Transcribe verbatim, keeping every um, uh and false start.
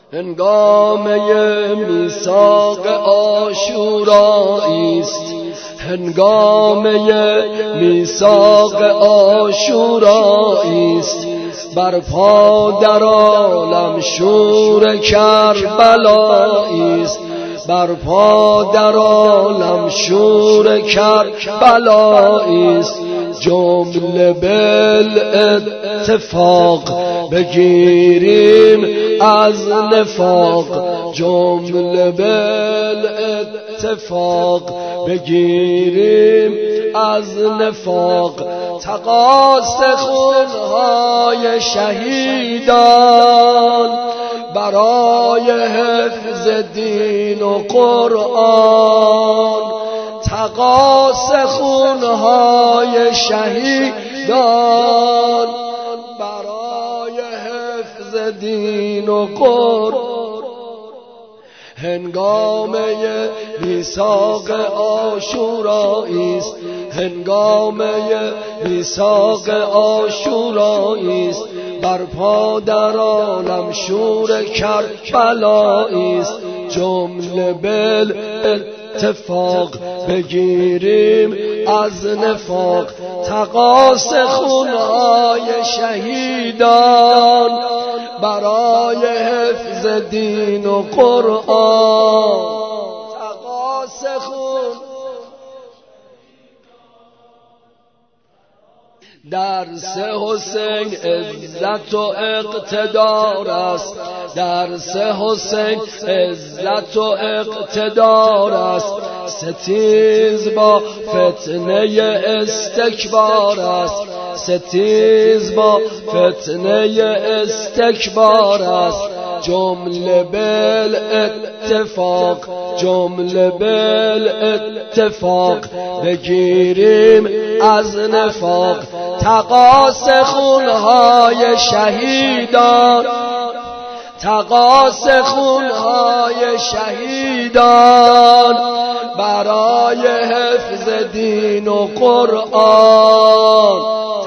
هنگامه میثاق عاشورایی است، هنگامه میثاق عاشورایی است. برپا در عالم شور کربلایی است، برپا در عالم شور کربلایی است. جمله بالاتفاق بگیریم از نفاق، جمله بالاتفاق بگیریم از نفاق. تقاص خونهای شهیدان برای حفظ دین و قرآن، تقاص خونهای شهیدان برای حفظ دین و قرآن. هنگامه میثاق عاشورایی است، هنگامه میثاق عاشورایی است. برپا در عالم شور کربلایی است. جمله بالاتفاق بگیریم از نفاق، تقاص خونهای شهیدان برای حفظ دین و قرآن. تقاص خون درس حسین عزت و اقتدار است، درس حسین عزت و اقتدار است. ستیز با فتنه استکبار است، ستیز با فتنه استکبار است. جمله بالاتفاق، جمله بالاتفاق بگیریم از نفاق. تقاص خونهای شهیدان، تقاص خونهای شهیدان برای حفظ دین و قرآن،